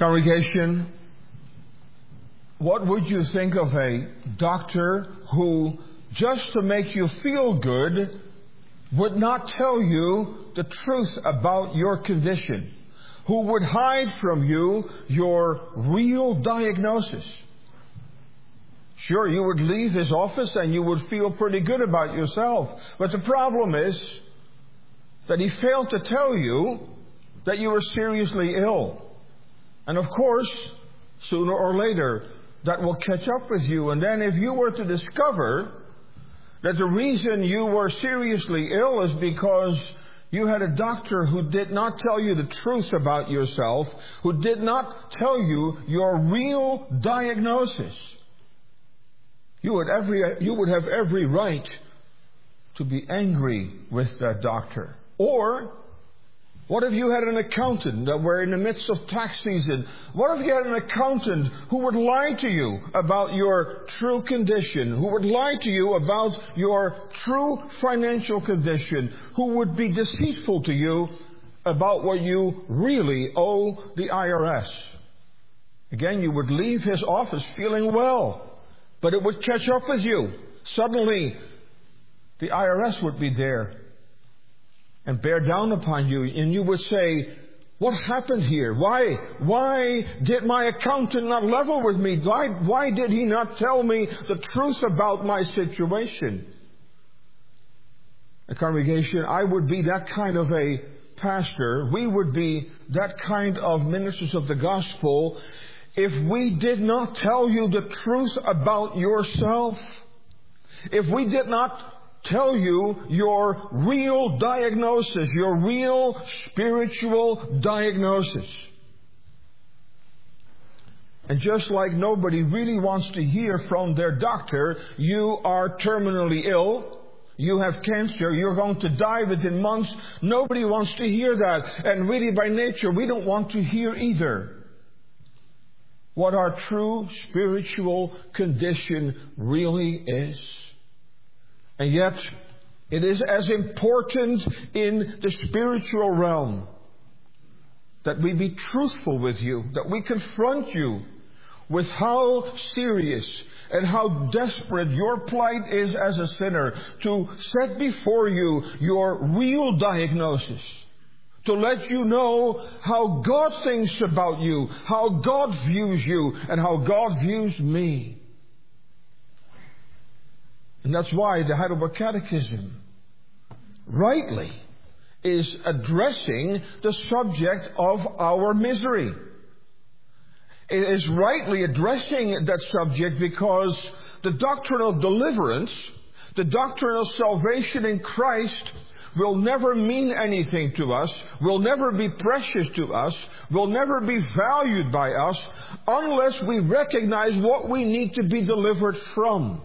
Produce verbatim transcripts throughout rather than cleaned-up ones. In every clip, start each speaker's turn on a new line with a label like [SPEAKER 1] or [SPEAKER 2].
[SPEAKER 1] Congregation, what would you think of a doctor who, just to make you feel good, would not tell you the truth about your condition, who would hide from you your real diagnosis? Sure, you would leave his office and you would feel pretty good about yourself. But the problem is that he failed to tell you that you were seriously ill. And of course, sooner or later, that will catch up with you. And then if you were to discover that the reason you were seriously ill is because you had a doctor who did not tell you the truth about yourself, who did not tell you your real diagnosis, you would every you would have every right to be angry with that doctor. Or what if you had an accountant that were in the midst of tax season? What if you had an accountant who would lie to you about your true condition, who would lie to you about your true financial condition, who would be deceitful to you about what you really owe the I R S? Again, you would leave his office feeling well, but it would catch up with you. Suddenly, the I R S would be there and bear down upon you, and you would say, what happened here? Why, why did my accountant not level with me? Why, why did he not tell me the truth about my situation? A congregation, I would be that kind of a pastor. We would be that kind of ministers of the gospel if we did not tell you the truth about yourself. If we did not tell you your real diagnosis, your real spiritual diagnosis. And just like nobody really wants to hear from their doctor, you are terminally ill, you have cancer, you're going to die within months, nobody wants to hear that. And really by nature, we don't want to hear either what our true spiritual condition really is. And yet, it is as important in the spiritual realm that we be truthful with you, that we confront you with how serious and how desperate your plight is as a sinner, to set before you your real diagnosis, to let you know how God thinks about you, how God views you, and how God views me. And that's why the Heidelberg Catechism rightly is addressing the subject of our misery. It is rightly addressing that subject because the doctrine of deliverance, the doctrine of salvation in Christ, will never mean anything to us, will never be precious to us, will never be valued by us unless we recognize what we need to be delivered from.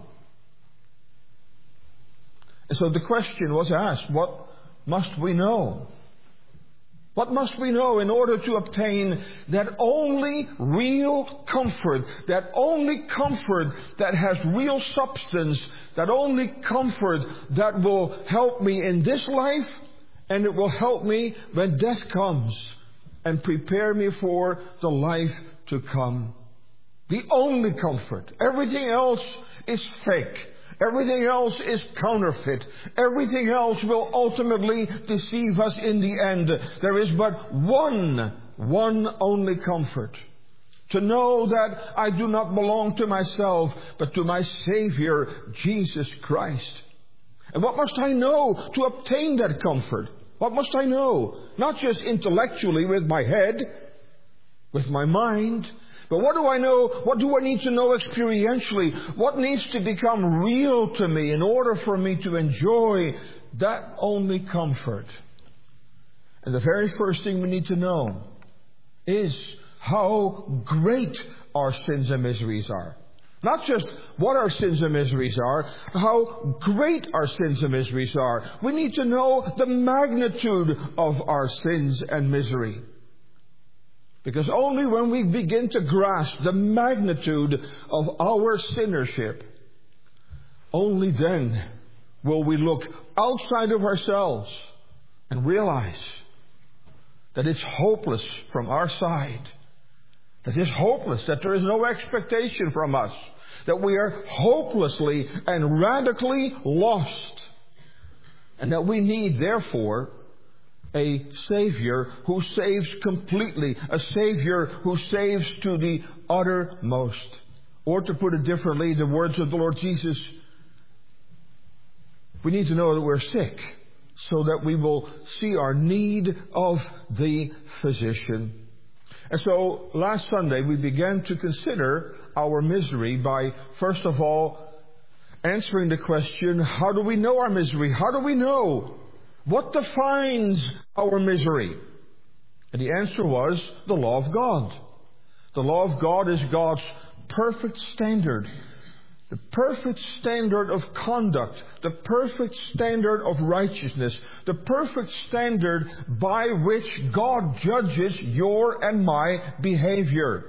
[SPEAKER 1] And so the question was asked, what must we know? What must we know in order to obtain that only real comfort, that only comfort that has real substance, that only comfort that will help me in this life, and it will help me when death comes and prepare me for the life to come? The only comfort. Everything else is fake. Everything else is counterfeit. Everything else will ultimately deceive us in the end. There is but one, one only comfort. To know that I do not belong to myself, but to my Savior, Jesus Christ. And what must I know to obtain that comfort? What must I know? Not just intellectually with my head, with my mind, but what do I know? What do I need to know experientially? What needs to become real to me in order for me to enjoy that only comfort? And the very first thing we need to know is how great our sins and miseries are. Not just what our sins and miseries are, how great our sins and miseries are. We need to know the magnitude of our sins and misery. Because only when we begin to grasp the magnitude of our sinnership, only then will we look outside of ourselves and realize that it's hopeless from our side. That is hopeless, that there is no expectation from us, that we are hopelessly and radically lost, and that we need, therefore, a Savior who saves completely, a Savior who saves to the uttermost. Or to put it differently, the words of the Lord Jesus, we need to know that we're sick so that we will see our need of the physician. And so last Sunday we began to consider our misery by, first of all, answering the question, how do we know our misery? How do we know? What defines our misery? And the answer was the law of God. The law of God is God's perfect standard. The perfect standard of conduct. The perfect standard of righteousness. The perfect standard by which God judges your and my behavior.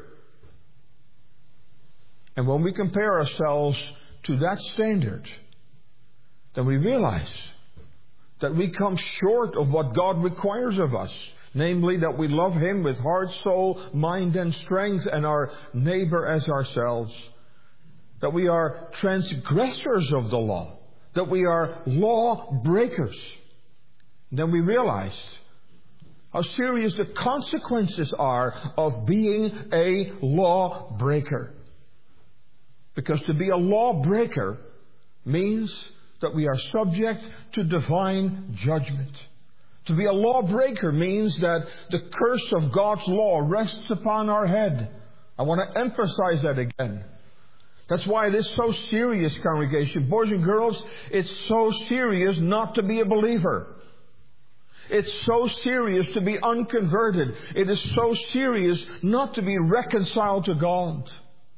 [SPEAKER 1] And when we compare ourselves to that standard, then we realize that we come short of what God requires of us. Namely, that we love Him with heart, soul, mind, and strength, and our neighbor as ourselves. That we are transgressors of the law. That we are law breakers. Then we realized how serious the consequences are of being a law breaker. Because to be a law breaker means that we are subject to divine judgment. To be a lawbreaker means that the curse of God's law rests upon our head. I want to emphasize that again. That's why it is so serious, congregation. Boys and girls, it's so serious not to be a believer. It's so serious to be unconverted. It is so serious not to be reconciled to God.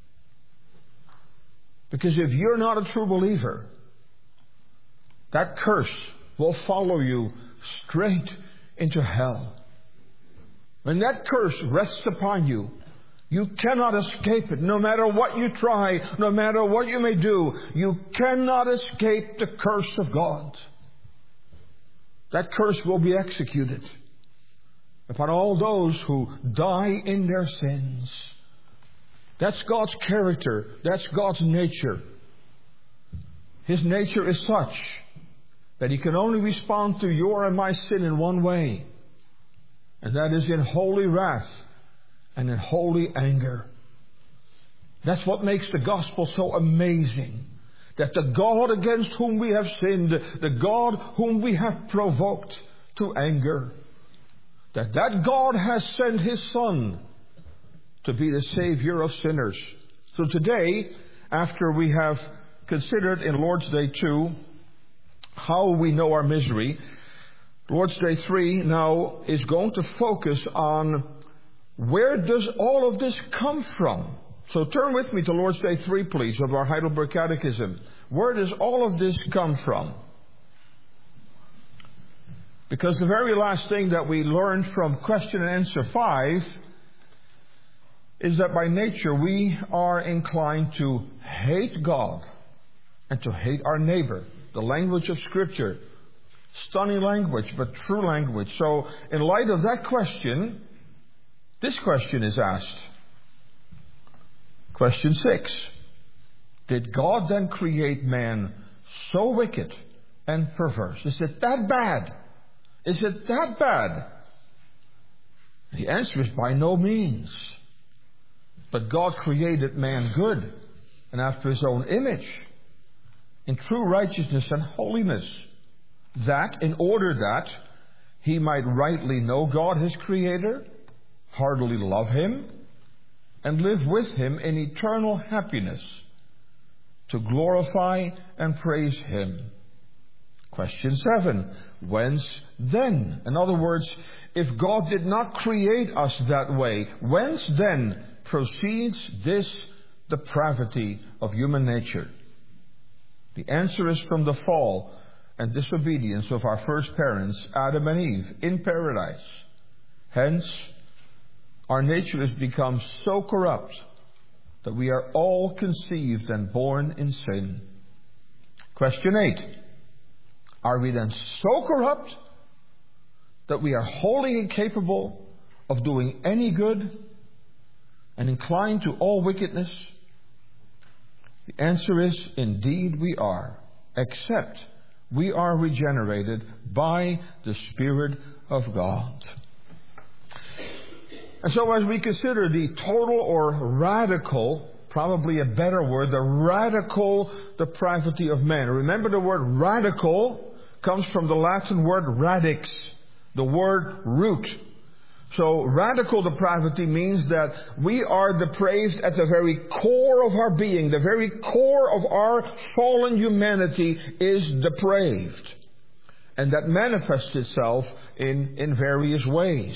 [SPEAKER 1] Because if you're not a true believer, that curse will follow you straight into hell. When that curse rests upon you, you cannot escape it. No matter what you try, no matter what you may do, you cannot escape the curse of God. That curse will be executed upon all those who die in their sins. That's God's character. That's God's nature. His nature is such that He can only respond to your and my sin in one way. And that is in holy wrath and in holy anger. That's what makes the gospel so amazing. That the God against whom we have sinned, the God whom we have provoked to anger, that that God has sent His Son to be the Savior of sinners. So today, after we have considered in Lord's Day two, how we know our misery, Lord's Day three now is going to focus on where does all of this come from? So turn with me to Lord's Day three, please, of our Heidelberg Catechism. Where does all of this come from? Because the very last thing that we learned from question and answer five is that by nature we are inclined to hate God and to hate our neighbor. The language of Scripture. Stunning language, but true language. So, in light of that question, this question is asked. Question six. Did God then create man so wicked and perverse? Is it that bad? Is it that bad? The answer is by no means. But God created man good and after His own image, in true righteousness and holiness, that in order that he might rightly know God his Creator, heartily love Him, and live with Him in eternal happiness, to glorify and praise Him. Question seven. Whence then? In other words, if God did not create us that way, whence then proceeds this depravity of human nature? The answer is from the fall and disobedience of our first parents, Adam and Eve, in paradise. Hence, our nature has become so corrupt that we are all conceived and born in sin. Question eight. Are we then so corrupt that we are wholly incapable of doing any good? and inclined to all wickedness? The answer is, indeed we are, except we are regenerated by the Spirit of God. And so as we consider the total or radical, probably a better word, the radical depravity of man. Remember, the word radical comes from the Latin word radix, the word root. So radical depravity means that we are depraved at the very core of our being. The very core of our fallen humanity is depraved. And that manifests itself in, in various ways.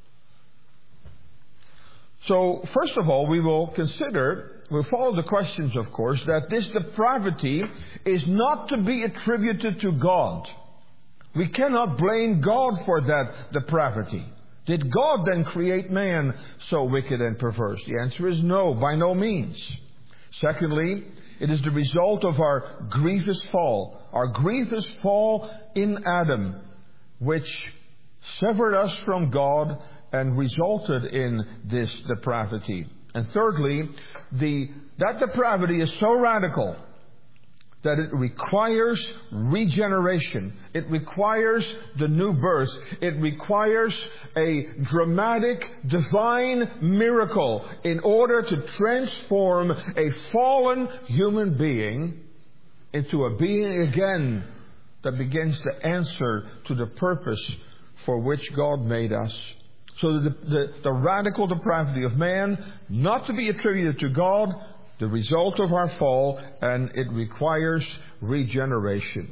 [SPEAKER 1] So first of all, we will consider, we'll follow the questions, of course, that this depravity is not to be attributed to God. We cannot blame God for that depravity. Did God then create man so wicked and perverse? The answer is no, by no means. Secondly, it is the result of our grievous fall. Our grievous fall in Adam, which severed us from God and resulted in this depravity. And thirdly, the, that depravity is so radical that it requires regeneration. It requires the new birth. It requires a dramatic, divine miracle in order to transform a fallen human being into a being again that begins to answer to the purpose for which God made us. So the, the, the radical depravity of man, not to be attributed to God, the result of our fall, and it requires regeneration.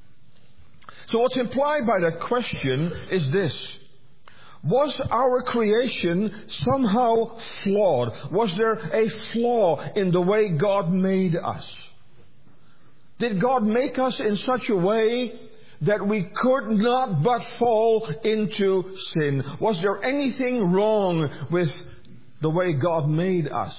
[SPEAKER 1] So what's implied by that question is this. Was our creation somehow flawed? Was there a flaw in the way God made us? Did God make us in such a way that we could not but fall into sin? Was there anything wrong with the way God made us?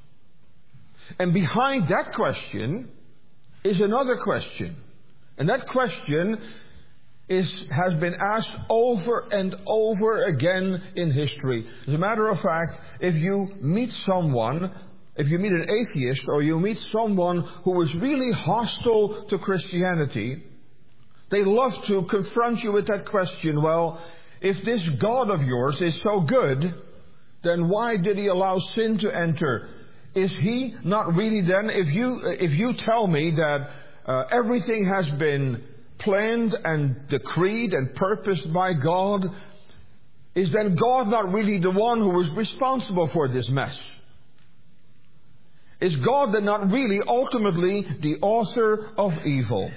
[SPEAKER 1] And behind that question is another question. And that question is, has been asked over and over again in history. As a matter of fact, if you meet someone, if you meet an atheist or you meet someone who is really hostile to Christianity, they love to confront you with that question. Well, if this God of yours is so good, then why did He allow sin to enter? Is He not really then, if you if you tell me that uh, everything has been planned and decreed and purposed by God, is then God not really the one who is responsible for this mess? Is God then not really ultimately the author of evil?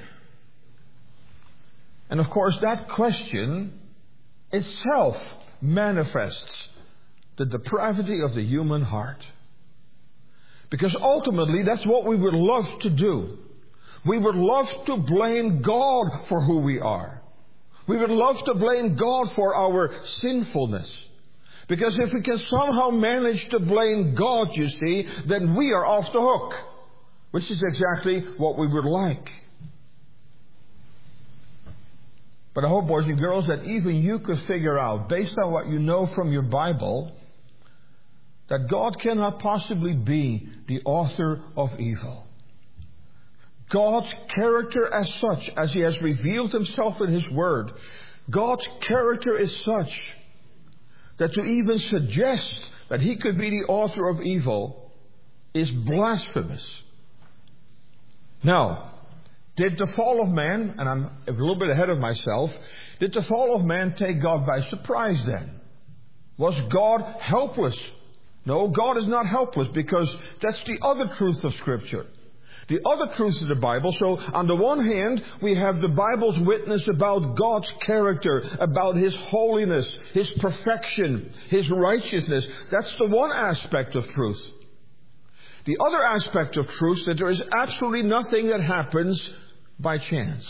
[SPEAKER 1] And of course that question itself manifests the depravity of the human heart. Because ultimately, that's what we would love to do. We would love to blame God for who we are. We would love to blame God for our sinfulness. Because if we can somehow manage to blame God, you see, then we are off the hook. Which is exactly what we would like. But I hope, boys and girls, that even you could figure out, based on what you know from your Bible, that God cannot possibly be the author of evil. God's character as such, as He has revealed Himself in His Word, God's character is such that to even suggest that He could be the author of evil is blasphemous. Now, did the fall of man, and I'm a little bit ahead of myself, did the fall of man take God by surprise then? Was God helpless? No, God is not helpless, because that's the other truth of Scripture. The other truth of the Bible. So on the one hand, we have the Bible's witness about God's character, about His holiness, His perfection, His righteousness. That's the one aspect of truth. The other aspect of truth is that there is absolutely nothing that happens by chance.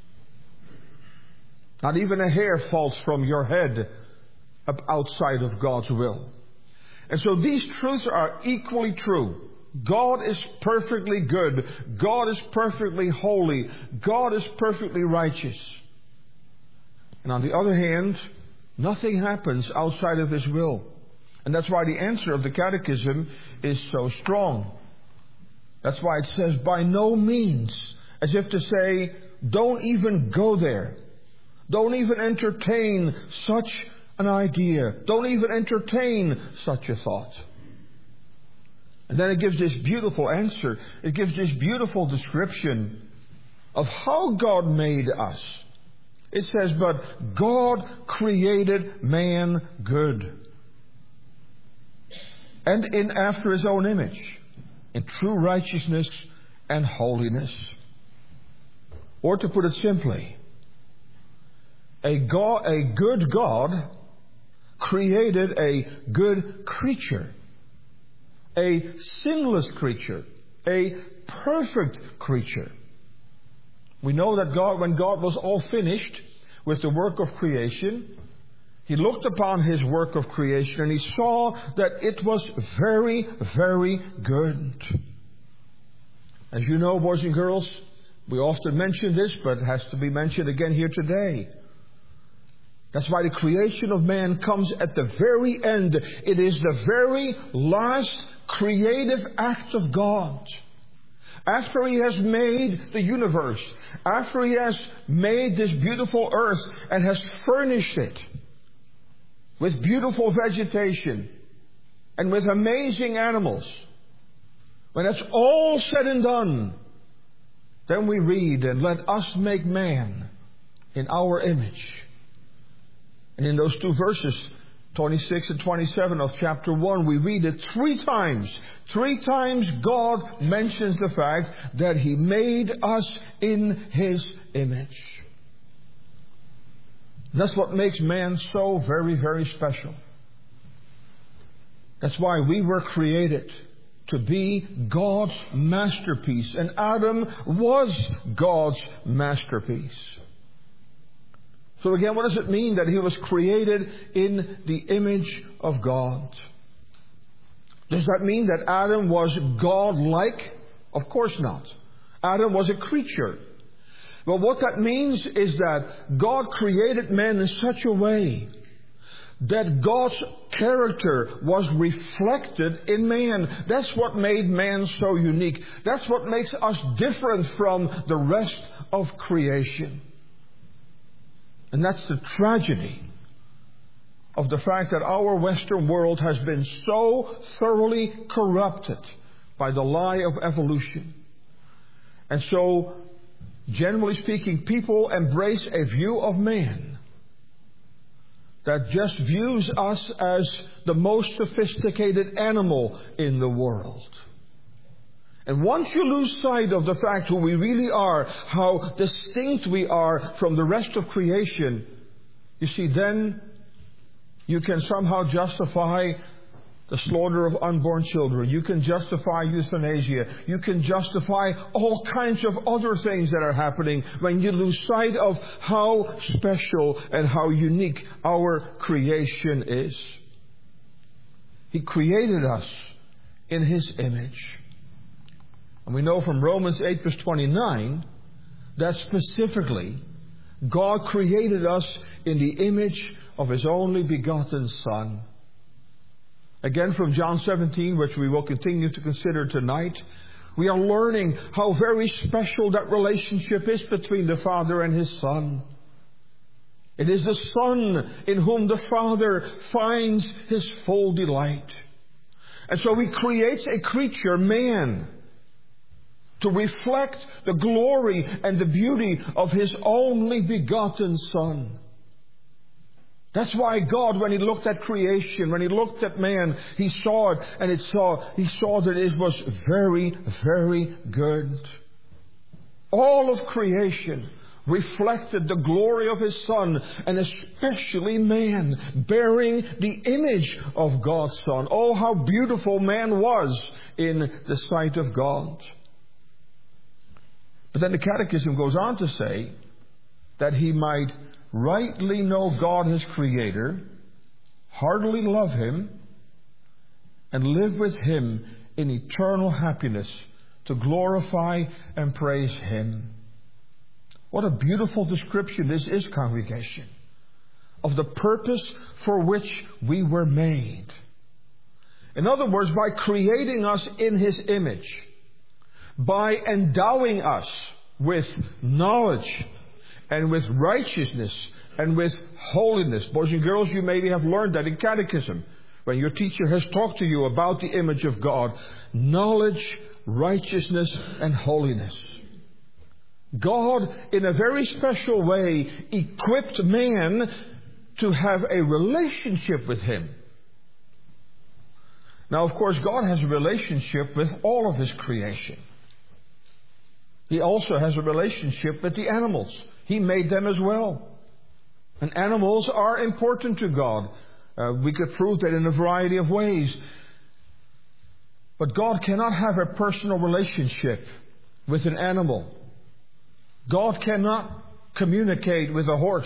[SPEAKER 1] Not even a hair falls from your head outside of God's will. And so these truths are equally true. God is perfectly good. God is perfectly holy. God is perfectly righteous. And on the other hand, nothing happens outside of His will. And that's why the answer of the Catechism is so strong. That's why it says, by no means, as if to say, don't even go there. Don't even entertain such an idea. Don't even entertain such a thought. And then it gives this beautiful answer. It gives this beautiful description of how God made us. It says, but God created man good, and in after His own image, in true righteousness and holiness. Or to put it simply, a God, a good God created a good creature, a sinless creature, a perfect creature. We know that God, when God was all finished with the work of creation, He looked upon His work of creation and He saw that it was very, very good. As you know, boys and girls, we often mention this, but it has to be mentioned again here today. That's why the creation of man comes at the very end. It is the very last creative act of God. After He has made the universe, after He has made this beautiful earth and has furnished it with beautiful vegetation and with amazing animals, when that's all said and done, then we read, and let us make man in our image. And in those two verses, twenty-six and twenty-seven of chapter one, we read it three times. Three times God mentions the fact that He made us in His image. That's what makes man so very, very special. That's why we were created to be God's masterpiece. And Adam was God's masterpiece. So again, what does it mean that he was created in the image of God? Does that mean that Adam was God-like? Of course not. Adam was a creature. But what that means is that God created man in such a way that God's character was reflected in man. That's what made man so unique. That's what makes us different from the rest of creation. And that's the tragedy of the fact that our Western world has been so thoroughly corrupted by the lie of evolution. And so, generally speaking, people embrace a view of man that just views us as the most sophisticated animal in the world. And once you lose sight of the fact who we really are, how distinct we are from the rest of creation, you see, then you can somehow justify the slaughter of unborn children. You can justify euthanasia. You can justify all kinds of other things that are happening when you lose sight of how special and how unique our creation is. He created us in His image. And we know from Romans eight verse twenty-nine that specifically God created us in the image of His only begotten Son. Again from John seventeen, which we will continue to consider tonight, we are learning how very special that relationship is between the Father and His Son. It is the Son in whom the Father finds His full delight. And so He creates a creature, man, to reflect the glory and the beauty of His only begotten Son. That's why God, when He looked at creation, when He looked at man, He saw it, and it saw, He saw that it was very, very good. All of creation reflected the glory of His Son, and especially man, bearing the image of God's Son. Oh, how beautiful man was in the sight of God. But then the Catechism goes on to say that he might rightly know God His Creator, heartily love Him, and live with Him in eternal happiness to glorify and praise Him. What a beautiful description this is, congregation, of the purpose for which we were made. In other words, by creating us in His image, by endowing us with knowledge and with righteousness and with holiness. Boys and girls, you maybe have learned that in catechism, when your teacher has talked to you about the image of God. Knowledge, righteousness, and holiness. God, in a very special way, equipped man to have a relationship with Him. Now, of course, God has a relationship with all of His creation. He also has a relationship with the animals. He made them as well. And animals are important to God. Uh, we could prove that in a variety of ways. But God cannot have a personal relationship with an animal. God cannot communicate with a horse.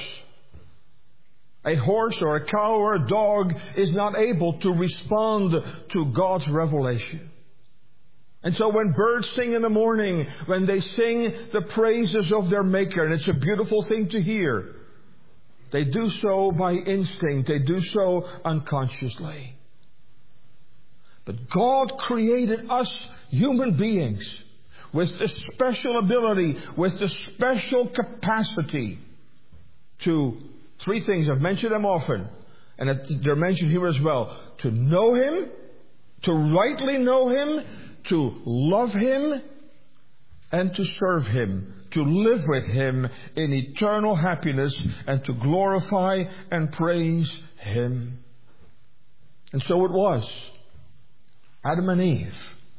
[SPEAKER 1] A horse or a cow or a dog is not able to respond to God's revelation. And so when birds sing in the morning, when they sing the praises of their Maker, and it's a beautiful thing to hear, they do so by instinct. They do so unconsciously. But God created us human beings with the special ability, with the special capacity to three things. I've mentioned them often, and they're mentioned here as well. To know Him, to rightly know Him, to love Him, and to serve Him. To live with Him in eternal happiness and to glorify and praise Him. And so it was. Adam and Eve,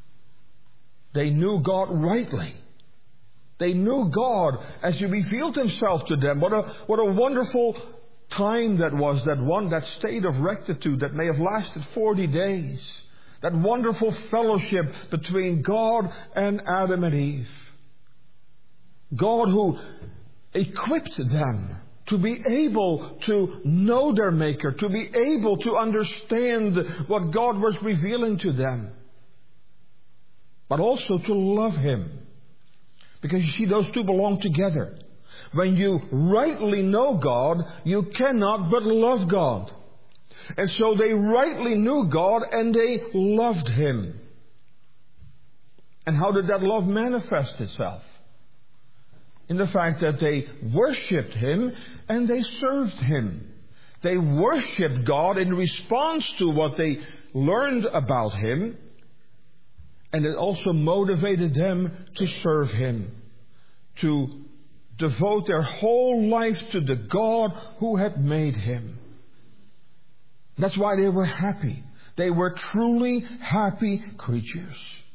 [SPEAKER 1] they knew God rightly. They knew God as He revealed Himself to them. What a, what a wonderful time that was, that one, that state of rectitude that may have lasted forty days. That wonderful fellowship between God and Adam and Eve. God who equipped them to be able to know their Maker, to be able to understand what God was revealing to them, but also to love Him. Because you see, those two belong together. When you rightly know God, you cannot but love God. And so they rightly knew God and they loved Him. And how did that love manifest itself? In the fact that they worshipped Him and they served Him. They worshipped God in response to what they learned about Him. And it also motivated them to serve Him. To devote their whole life to the God who had made Him. That's why they were happy. They were truly happy creatures.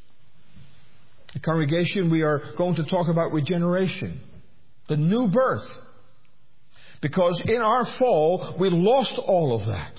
[SPEAKER 1] The congregation, we are going to talk about regeneration. The new birth. Because in our fall, we lost all of that.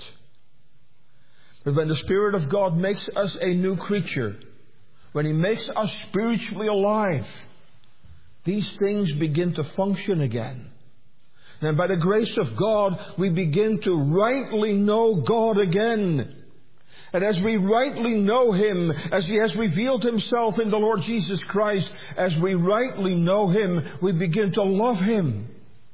[SPEAKER 1] But when the Spirit of God makes us a new creature, when He makes us spiritually alive, these things begin to function again. And by the grace of God, we begin to rightly know God again. And as we rightly know Him, as He has revealed Himself in the Lord Jesus Christ, as we rightly know Him, we begin to love Him.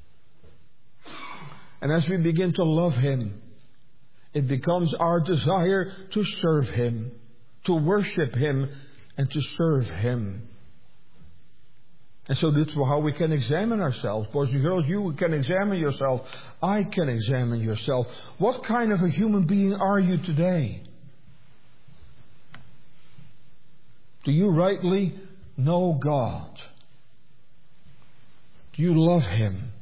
[SPEAKER 1] And as we begin to love Him, it becomes our desire to serve Him, to worship Him, and to serve Him. And so that's how we can examine ourselves. Boys and girls, you can examine yourself. I can examine yourself. What kind of a human being are you today? Do you rightly know God? Do you love Him?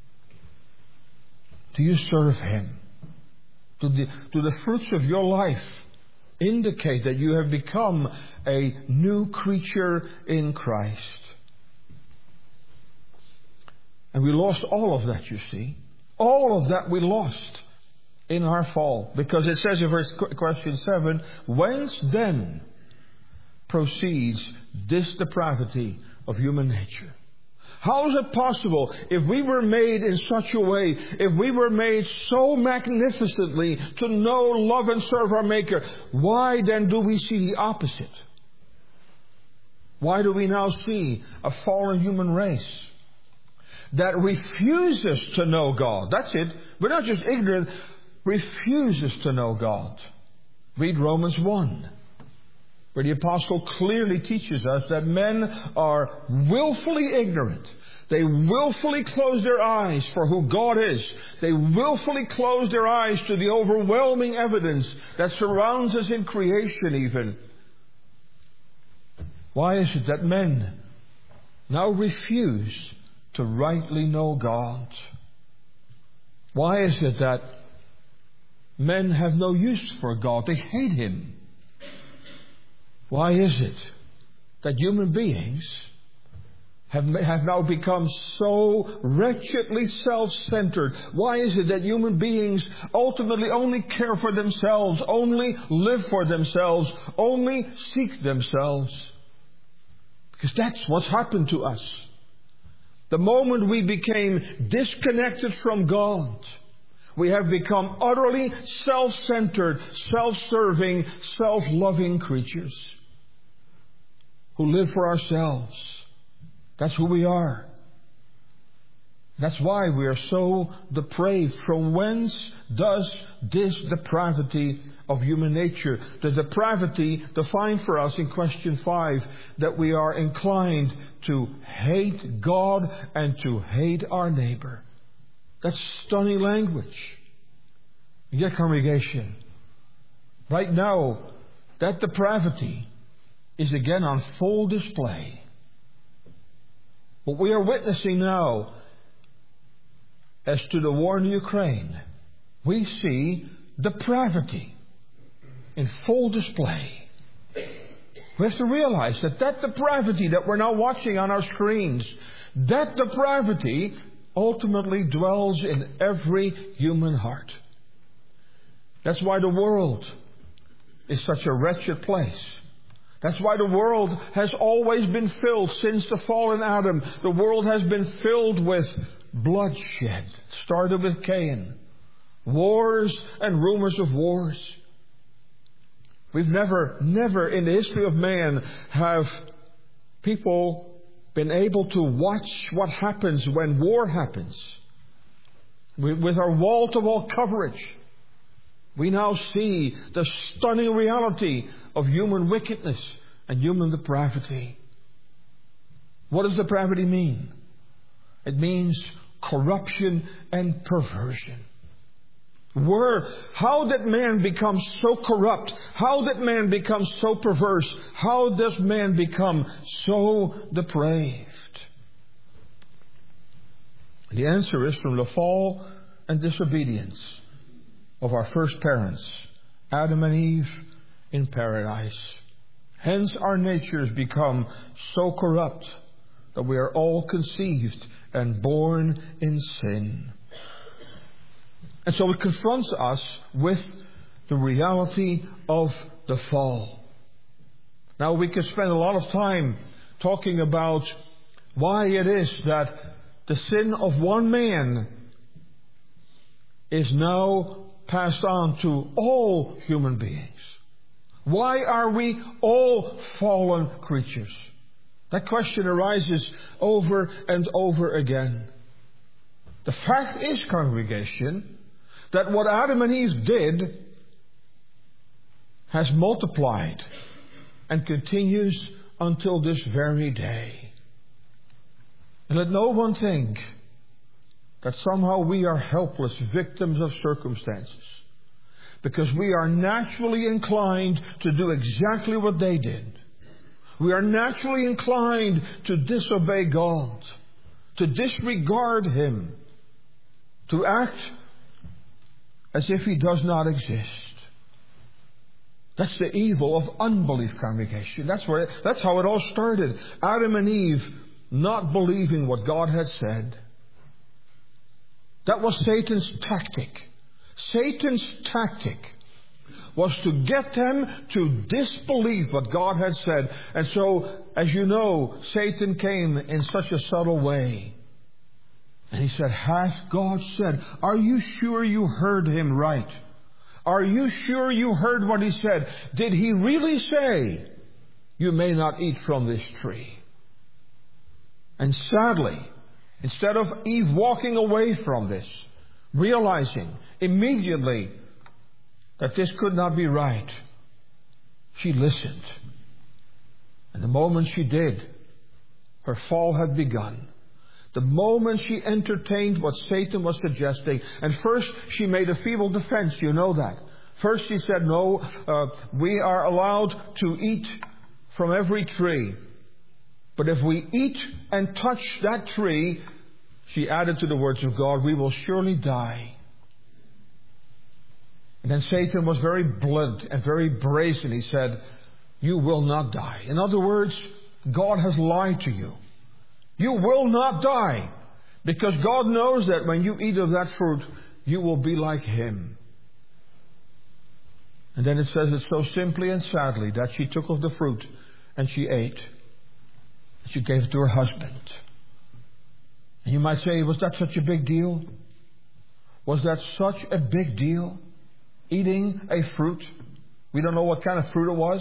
[SPEAKER 1] Do you serve Him? Do the, do the fruits of your life indicate that you have become a new creature in Christ? And we lost all of that, you see. All of that we lost in our fall. Because it says in verse question seven, whence then proceeds this depravity of human nature? How is it possible, if we were made in such a way, if we were made so magnificently to know, love and serve our Maker, why then do we see the opposite? Why do we now see a fallen human race that refuses to know God? That's it. We're not just ignorant, refuses to know God. Read Romans one, where the apostle clearly teaches us that men are willfully ignorant. They willfully close their eyes for who God is. They willfully close their eyes to the overwhelming evidence that surrounds us in creation even. Why is it that men now refuse to rightly know God? Why is it that men have no use for God? They hate Him. Why is it that human beings have, have now become so wretchedly self-centered? Why is it that human beings ultimately only care for themselves, only live for themselves, only seek themselves? Because that's what's happened to us. The moment we became disconnected from God, we have become utterly self-centered, self-serving, self-loving creatures who live for ourselves. That's who we are. That's why we are so depraved. From whence does this depravity of human nature, the depravity defined for us in question five, that we are inclined to hate God and to hate our neighbor? That's stunning language. Yet, congregation, right now, that depravity is again on full display. What we are witnessing now, as to the war in Ukraine, we see depravity in full display. We have to realize that that depravity that we're now watching on our screens, that depravity ultimately dwells in every human heart. That's why the world is such a wretched place. That's why the world has always been filled since the fallen Adam. The world has been filled with bloodshed. It started with Cain. Wars and rumors of wars. We've never, never in the history of man have people been able to watch what happens when war happens. With our wall-to-wall coverage, we now see the stunning reality of human wickedness and human depravity. What does depravity mean? It means corruption and perversion. Where, how did man become so corrupt? How did man become so perverse? How does man become so depraved? The answer is from the fall and disobedience of our first parents, Adam and Eve, in paradise. Hence our natures become so corrupt that we are all conceived and born in sin. And so it confronts us with the reality of the fall. Now we can spend a lot of time talking about why it is that the sin of one man is now passed on to all human beings. Why are we all fallen creatures? That question arises over and over again. The fact is, congregation, that what Adam and Eve did has multiplied and continues until this very day. And let no one think that somehow we are helpless victims of circumstances, because we are naturally inclined to do exactly what they did. We are naturally inclined to disobey God, to disregard Him, to act as if He does not exist. That's the evil of unbelief, congregation. That's where, that's how it all started. Adam and Eve not believing what God had said. That was Satan's tactic. Satan's tactic was to get them to disbelieve what God had said. And so, as you know, Satan came in such a subtle way. And he said, "Hath God said?" Are you sure you heard him right? Are you sure you heard what he said? Did he really say, "You may not eat from this tree"? And sadly, instead of Eve walking away from this, realizing immediately that this could not be right, she listened. And the moment she did, her fall had begun. The moment she entertained what Satan was suggesting, and first she made a feeble defense, you know that. First she said, no, uh, we are allowed to eat from every tree. But if we eat and touch that tree, she added to the words of God, we will surely die. And then Satan was very blunt and very brazen. He said, you will not die. In other words, God has lied to you. You will not die. Because God knows that when you eat of that fruit, you will be like Him. And then it says it so simply and sadly that she took of the fruit and she ate. She gave it to her husband. And you might say, was that such a big deal? Was that such a big deal? Eating a fruit? We don't know what kind of fruit it was.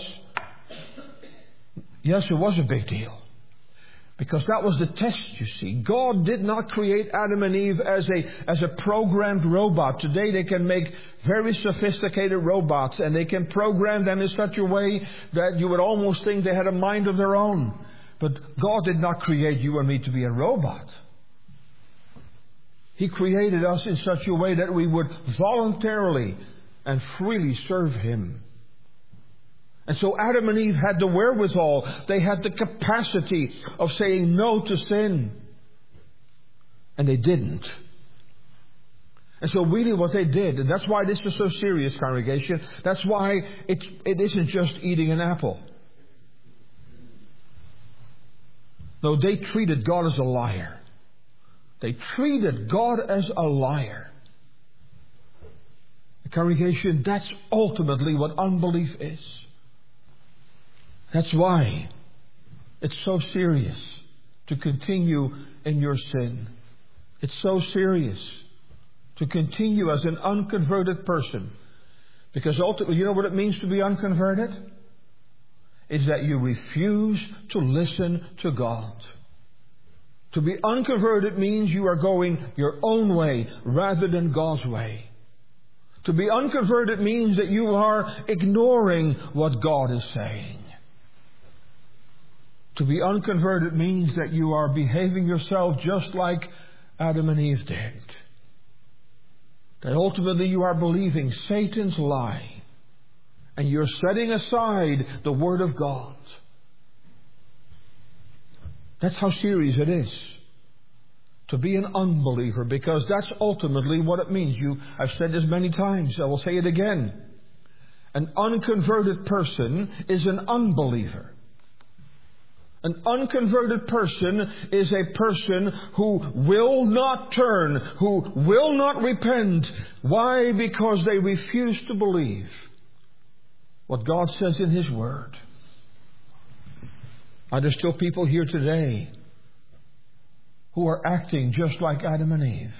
[SPEAKER 1] Yes, it was a big deal. Because that was the test, you see. God did not create Adam and Eve as a, as a programmed robot. Today they can make very sophisticated robots and they can program them in such a way that you would almost think they had a mind of their own. But God did not create you and me to be a robot. He created us in such a way that we would voluntarily and freely serve Him. And so Adam and Eve had the wherewithal. They had the capacity of saying no to sin. And they didn't. And so really what they did, and that's why this is so serious, congregation. That's why it, it isn't just eating an apple. No, they treated God as a liar. They treated God as a liar. The congregation, that's ultimately what unbelief is. That's why it's so serious to continue in your sin. It's so serious to continue as an unconverted person. Because ultimately, you know what it means to be unconverted? Is that you refuse to listen to God. To be unconverted means you are going your own way rather than God's way. To be unconverted means that you are ignoring what God is saying. To be unconverted means that you are behaving yourself just like Adam and Eve did. That ultimately you are believing Satan's lie. And you're setting aside the Word of God. That's how serious it is to be an unbeliever, because that's ultimately what it means. You, I've said this many times. I will say it again. An unconverted person is an unbeliever. An unconverted person is a person who will not turn, who will not repent. Why? Because they refuse to believe what God says in His Word. Are there still people here today who are acting just like Adam and Eve?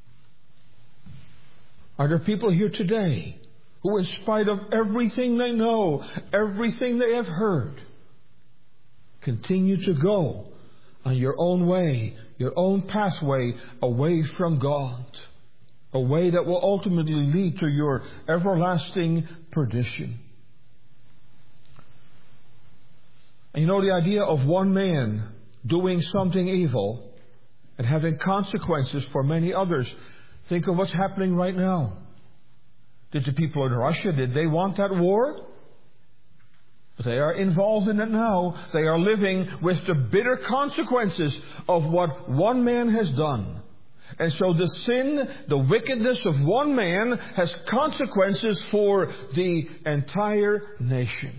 [SPEAKER 1] Are there people here today who, in spite of everything they know, everything they have heard, continue to go on your own way, your own pathway away from God? A way that will ultimately lead to your everlasting perdition. And you know, the idea of one man doing something evil and having consequences for many others. Think of what's happening right now. Did the people in Russia, did they want that war? But they are involved in it now. They are living with the bitter consequences of what one man has done. And so the sin, the wickedness of one man has consequences for the entire nation.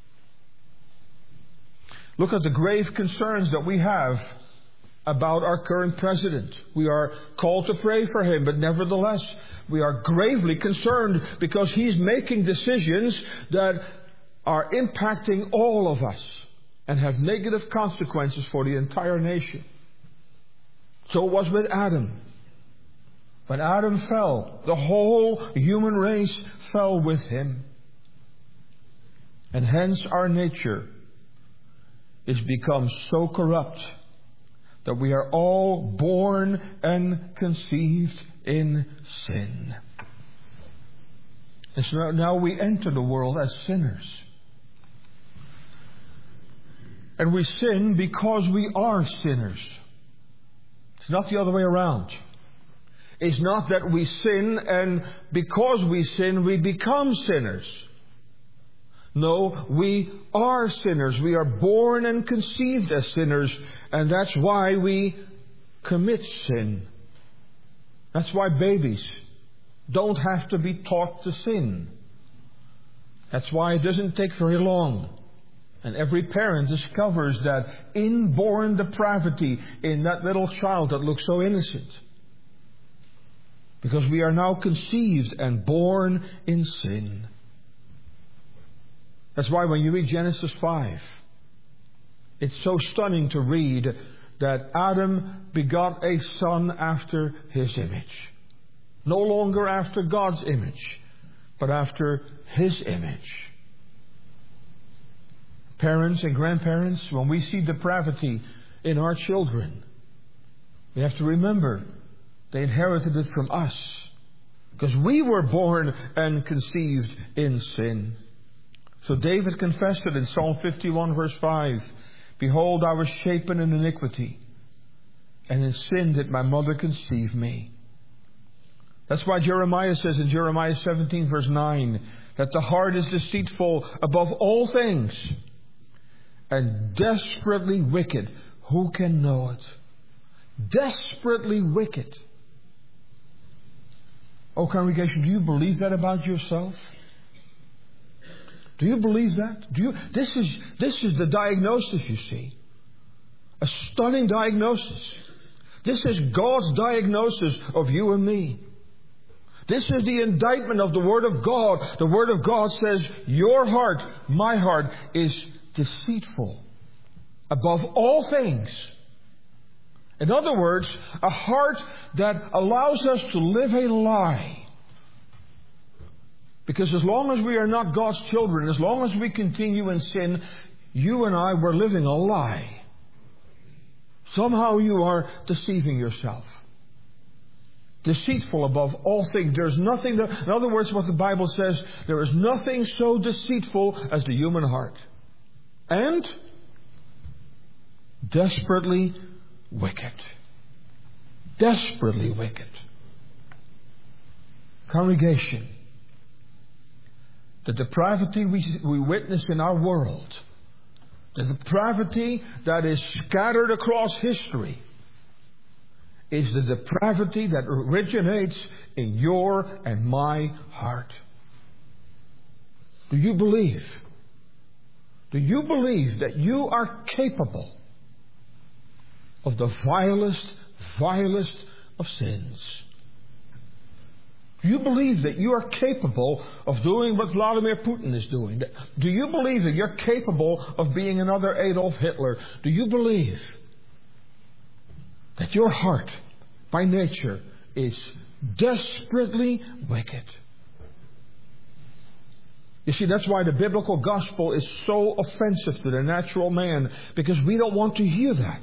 [SPEAKER 1] Look at the grave concerns that we have about our current president. We are called to pray for him, but nevertheless, we are gravely concerned because he's making decisions that are impacting all of us and have negative consequences for the entire nation. So it was with Adam. When Adam fell, the whole human race fell with him. And hence our nature is become so corrupt that we are all born and conceived in sin. And so now we enter the world as sinners. And we sin because we are sinners. It's not the other way around. It's not that we sin and because we sin we become sinners. No, we are sinners. We are born and conceived as sinners, and that's why we commit sin. That's why babies don't have to be taught to sin. That's why it doesn't take very long. And every parent discovers that inborn depravity in that little child that looks so innocent. Because we are now conceived and born in sin. That's why when you read Genesis five, it's so stunning to read that Adam begot a son after his image. No longer after God's image, but after his image. Parents and grandparents, when we see depravity in our children, we have to remember they inherited it from us. Because we were born and conceived in sin. So David confessed it in Psalm fifty-one verse five. Behold, I was shapen in iniquity, and in sin did my mother conceive me. That's why Jeremiah says in Jeremiah seventeen verse nine, that the heart is deceitful above all things, and desperately wicked. Who can know it? Desperately wicked. Oh, congregation, do you believe that about yourself? Do you believe that? Do you? This is this is the diagnosis, you see. A stunning diagnosis. This is God's diagnosis of you and me. This is the indictment of the Word of God. The Word of God says, your heart, my heart, is deceitful above all things. In other words, a heart that allows us to live a lie. Because as long as we are not God's children, as long as we continue in sin, you and I were living a lie. Somehow you are deceiving yourself. Deceitful above all things. There's nothing that, in other words, what the Bible says, there is nothing so deceitful as the human heart. And desperately wicked. Desperately wicked. Congregation, the depravity we, we witness in our world, the depravity that is scattered across history, is the depravity that originates in your and my heart. Do you believe? Do you believe that you are capable of the vilest, vilest of sins? Do you believe that you are capable of doing what Vladimir Putin is doing? Do you believe that you're capable of being another Adolf Hitler? Do you believe that your heart, by nature, is desperately wicked? You see, that's why the biblical gospel is so offensive to the natural man, because we don't want to hear that.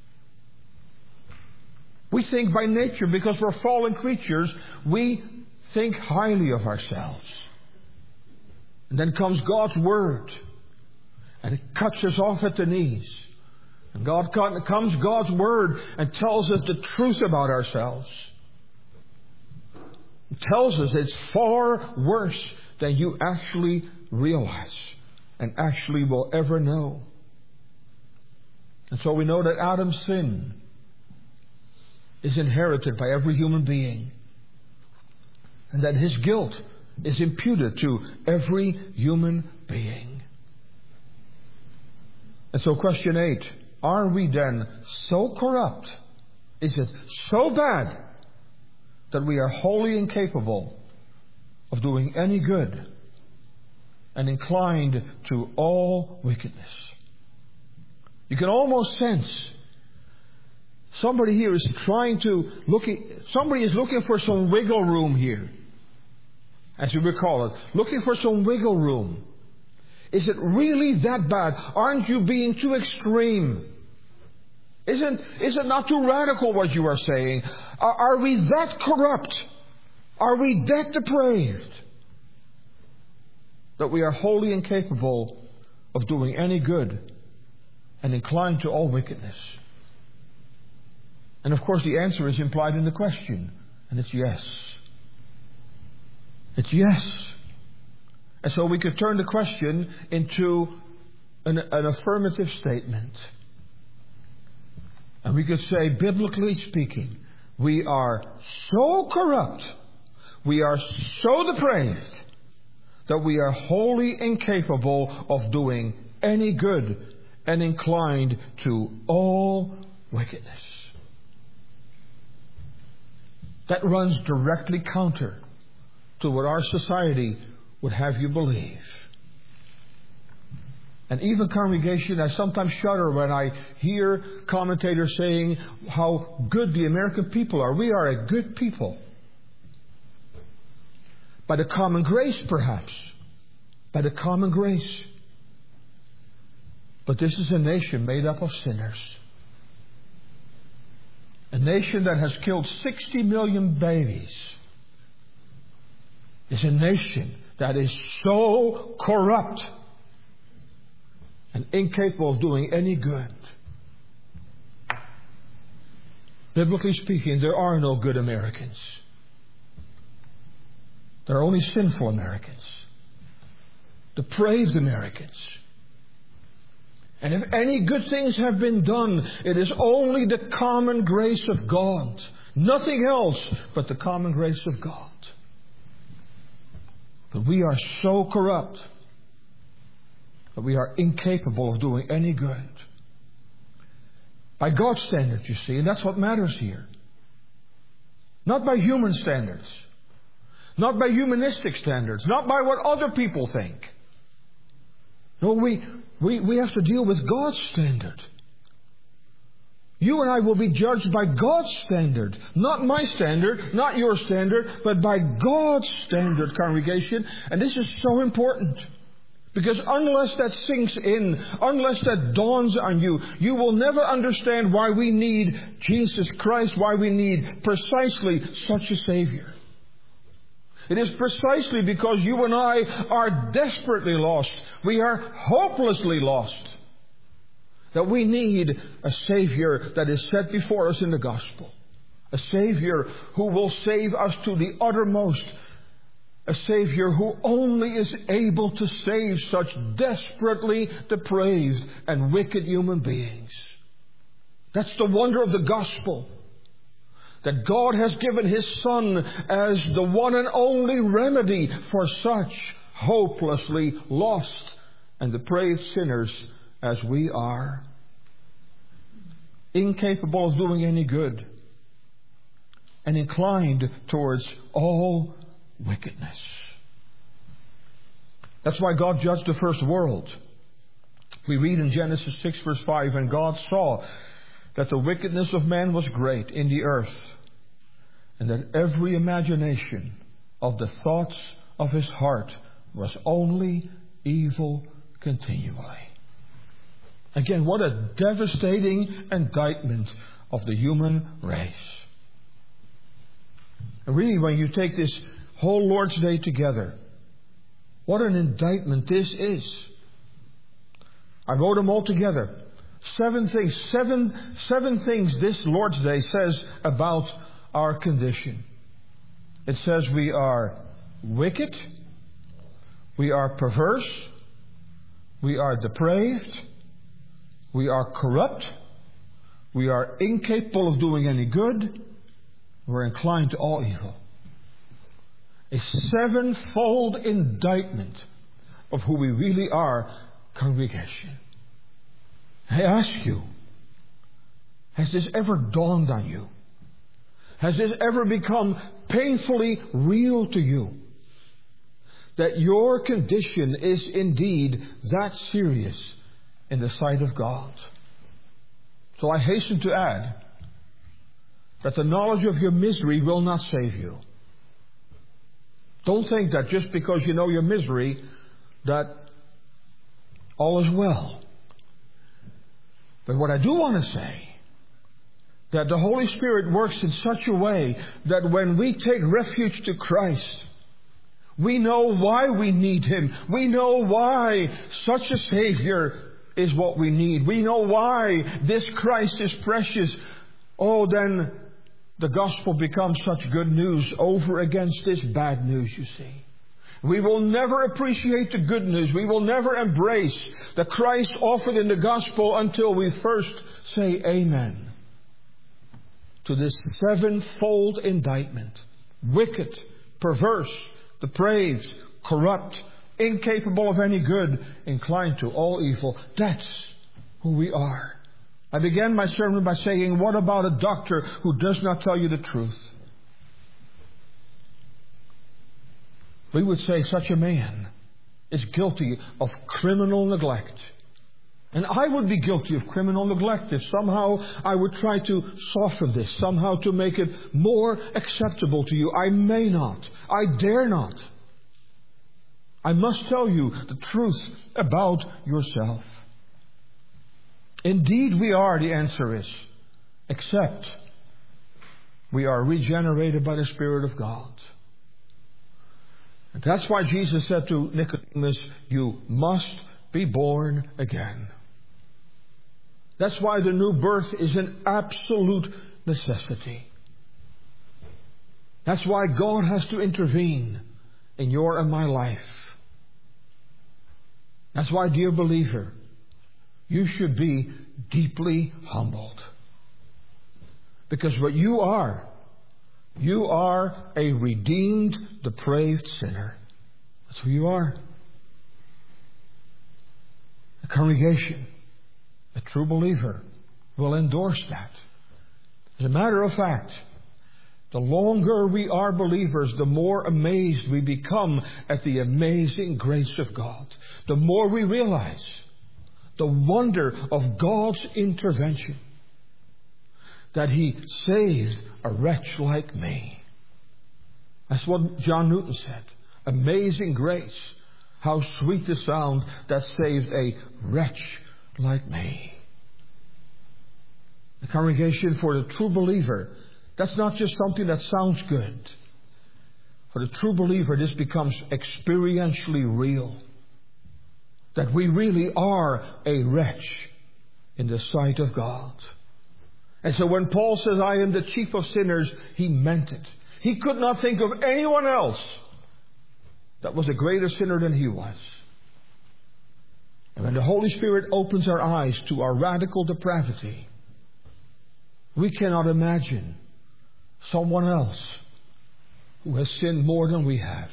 [SPEAKER 1] We think by nature, because we're fallen creatures, we think highly of ourselves. And then comes God's Word, and it cuts us off at the knees. And God comes God's Word and tells us the truth about ourselves. It tells us it's far worse than you actually realize and actually will ever know. And so we know that Adam's sin is inherited by every human being, and that his guilt is imputed to every human being. And so question eight, are we then so corrupt? Is it so bad that we are wholly incapable of doing any good and inclined to all wickedness? You can almost sense somebody here is trying to look at, somebody is looking for some wiggle room here, as we would call it, looking for some wiggle room. Is it really that bad? Aren't you being too extreme? Isn't, is it not too radical what you are saying? Are, are we that corrupt? Are we that depraved? that we are wholly incapable of doing any good and inclined to all wickedness? And of course the answer is implied in the question, and it's yes. It's yes. And so we could turn the question into an, an affirmative statement. And we could say, biblically speaking, we are so corrupt, we are so depraved, that we are wholly incapable of doing any good and inclined to all wickedness. That runs directly counter to what our society would have you believe. And even, congregation, I sometimes shudder when I hear commentators saying how good the American people are. We are a good people. By the common grace, perhaps. By the common grace. But this is a nation made up of sinners. A nation that has killed sixty million babies is a nation that is so corrupt and incapable of doing any good. Biblically speaking, there are no good Americans. There are only sinful Americans. Depraved Americans. And if any good things have been done, it is only the common grace of God. Nothing else but the common grace of God. But we are so corrupt that we are incapable of doing any good. By God's standards, you see, and that's what matters here. Not by human standards. Not by humanistic standards. Not by what other people think. No, we, we, we have to deal with God's standard. You and I will be judged by God's standard. Not my standard, not your standard, but by God's standard, congregation. And this is so important. Because unless that sinks in, unless that dawns on you, you will never understand why we need Jesus Christ, why we need precisely such a Savior. It is precisely because you and I are desperately lost, we are hopelessly lost, that we need a Savior that is set before us in the gospel. A Savior who will save us to the uttermost. A Savior who only is able to save such desperately depraved and wicked human beings. That's the wonder of the gospel. That God has given His Son as the one and only remedy for such hopelessly lost and depraved sinners as we are. Incapable of doing any good. And inclined towards all wickedness. That's why God judged the first world. We read in Genesis six verse five, and God saw that the wickedness of man was great in the earth, and that every imagination of the thoughts of his heart was only evil continually. Again, what a devastating indictment of the human race. And really, when you take this whole Lord's Day together, what an indictment this is. I wrote them all together. Seven things, seven, seven things this Lord's Day says about our condition. It says we are wicked, we are perverse, we are depraved, we are corrupt, we are incapable of doing any good, we're inclined to all evil. A sevenfold indictment of who we really are, congregation. I ask you, has this ever dawned on you? Has this ever become painfully real to you? That your condition is indeed that serious in the sight of God. So I hasten to add that the knowledge of your misery will not save you. Don't think that just because you know your misery, that all is well. But what I do want to say, that the Holy Spirit works in such a way that when we take refuge to Christ, We know why we need Him. We know why such a Savior is what we need. We know why this Christ is precious. Oh, then the gospel becomes such good news over against this bad news, you see. We will never appreciate the good news. We will never embrace the Christ offered in the gospel until we first say amen to this sevenfold indictment. Wicked, perverse, depraved, corrupt, incapable of any good, inclined to all evil. That's who we are. I began my sermon by saying, what about a doctor who does not tell you the truth? We would say such a man is guilty of criminal neglect. And I would be guilty of criminal neglect if somehow I would try to soften this, somehow to make it more acceptable to you. I may not. I dare not. I must tell you the truth about yourself. Indeed we are, the answer is, except we are regenerated by the Spirit of God. And that's why Jesus said to Nicodemus, you must be born again. That's why the new birth is an absolute necessity. That's why God has to intervene in your and my life. That's why, dear believer, you should be deeply humbled. Because what you are, you are a redeemed, depraved sinner. That's who you are. The congregation, a true believer, will endorse that. As a matter of fact, the longer we are believers, the more amazed we become at the amazing grace of God. The more we realize the wonder of God's intervention. That He saved a wretch like me. That's what John Newton said. Amazing grace. How sweet the sound that saved a wretch like me. The congregation, for the true believer, that's not just something that sounds good. For the true believer, this becomes experientially real. That we really are a wretch in the sight of God. And so when Paul says, I am the chief of sinners, he meant it. He could not think of anyone else that was a greater sinner than he was. And when the Holy Spirit opens our eyes to our radical depravity, we cannot imagine someone else who has sinned more than we have.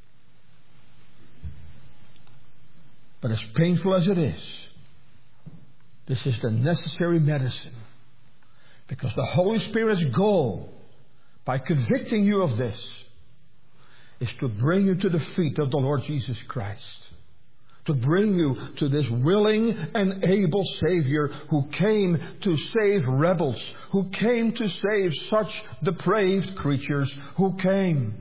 [SPEAKER 1] But as painful as it is, this is the necessary medicine. Because the Holy Spirit's goal, by convicting you of this, is to bring you to the feet of the Lord Jesus Christ. To bring you to this willing and able Savior who came to save rebels, who came to save such depraved creatures, who came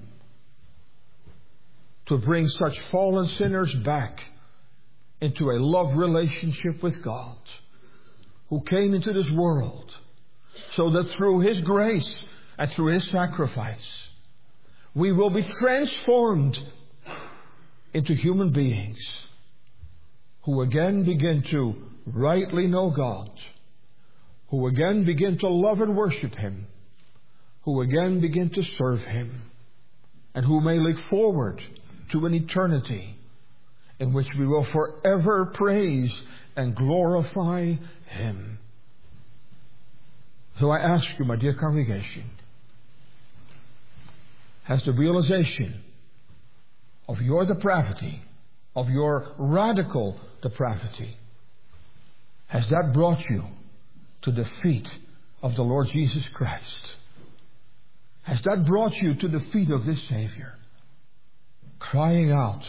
[SPEAKER 1] to bring such fallen sinners back into a love relationship with God, who came into this world so that through His grace and through His sacrifice, we will be transformed into human beings who again begin to rightly know God, who again begin to love and worship Him, who again begin to serve Him, and who may look forward to an eternity in which we will forever praise and glorify Him. So I ask you, my dear congregation, has the realization of your depravity, of your radical depravity, has that brought you to the feet of the Lord Jesus Christ? Has that brought you to the feet of this Savior, crying out,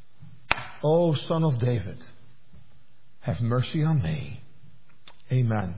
[SPEAKER 1] O Son of David, have mercy on me? Amen.